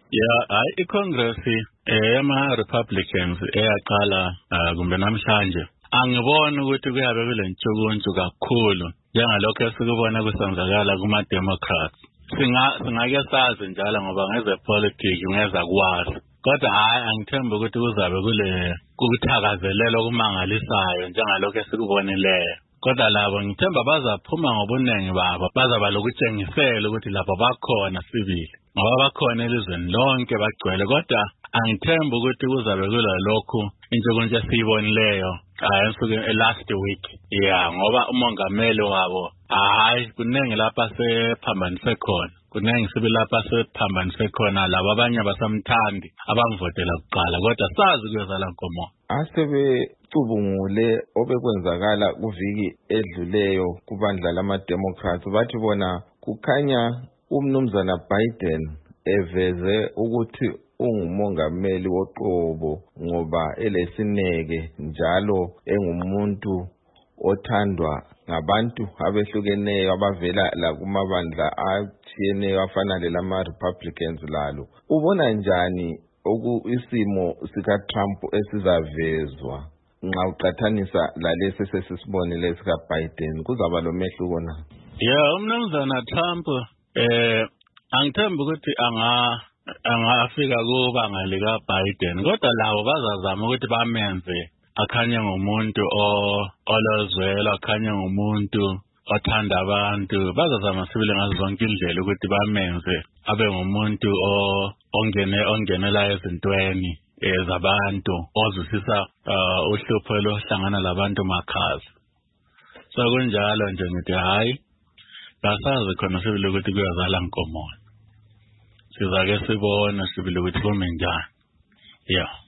iCongress yama-Republicans eyaqala kumbe namhlanje angiboni ukuthi kuyabe kulentshukuntshu kakhulu njengalokho esikubona kusenzakala kuma-Democrats. Singake sazi njalo ngoba ngezepolitiki ngeza kwazi. Kodwa angithembi ukuthi kuzabe kukuthakazelela okumangalisayo njengalokho esikubonileyo. Kodwa labo ngithemba bazaphuma ngobuningi babo, bazaba lokutshengisela ukuthi lapho bakhona sibili. Ngoba bakhona elizweni lonke bagcwele, kodwa angithembi ukuthi kuzabe kulalokhu intshukuntshu esiyibonileyo last week. Ngoba umongameli wabo kuningi lapha sephambanise khona. Kuningi sibe lapha sephambanise khona labo abanye basamthandi abangivotela kuqala, kodwa sazi kuyozala nkomo. Cubungule obekwenzakala kuviki edluleyo kubandla lama-Democrats, bathi bona kukhanya umnumzana Biden eveze ukuthi ungumongameli woqobo ngoba elesineke njalo engumuntu othandwa ngabantu abehlukeneyo abavela la kumabandla atshiyeneyo afana lelama-Republicans lalo. Ubona njani isimo sika-Trump esizavezwa nxa uqathanisa lalesi sesisibonile sika-Biden? Kuzaba lomehluko na? Umnumzana Trump angithembi ukuthi angafika kubanga lika-Biden, kodwa labo bazazama ukuthi bamenze akhanye ngumuntu olozwela, akhanye ngumuntu othanda abantu. Bazazama sibile ngazo zonke indlela ukuthi bamenze abe ngumuntu ongenela ezintweni zabantu, ozwisisa uhlupho lohlangana labantu makhaza. So kunjalo nje ngithi kasazi khona sibile ukuthi kuyazala nkomo. Sizake sibone sibile ukuthi kume njani.